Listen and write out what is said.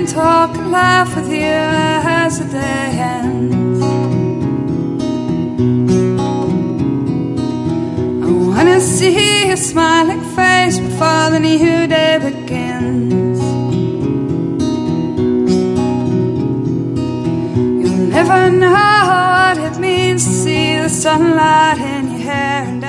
talk and laugh with you as the day ends. I wanna see your smiling face before the new day begins. You'll never know what it means to see the sunlight in your hair and